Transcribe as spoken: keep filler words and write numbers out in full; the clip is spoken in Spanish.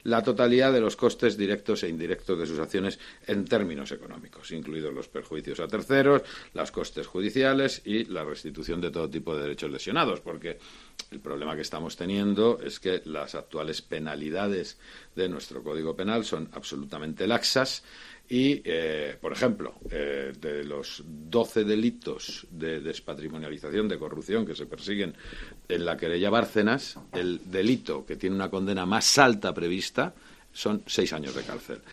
la totalidad de los costes directos e indirectos de sus acciones en términos económicos, incluidos los perjuicios a terceros, los costes judiciales y la restitución de todo tipo de derechos lesionados, porque el problema que estamos teniendo es que las actuales penalidades de nuestro Código Penal son absolutamente laxas y, eh, por ejemplo, eh, de los doce delitos de despatrimonialización, de corrupción que se persiguen en la querella Bárcenas, el delito que tiene una condena más alta prevista son seis años de cárcel.